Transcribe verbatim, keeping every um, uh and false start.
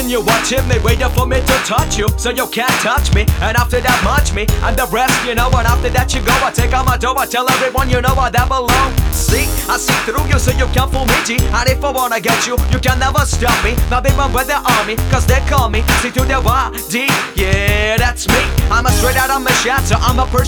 and you're watching me, waiting for me to touch you, so you can't touch me. And after that, munch me, and the rest, you know. And after that, you go, I take out my dough, I tell everyone, you know I that belong. See, I see through you, so you can't fool me, G. And if I wanna get you, you can never stop me. Now they run with the army, cause they call me, see through their Y D. Yeah, that's me. I'm a straight out of my shot, so I'm a person.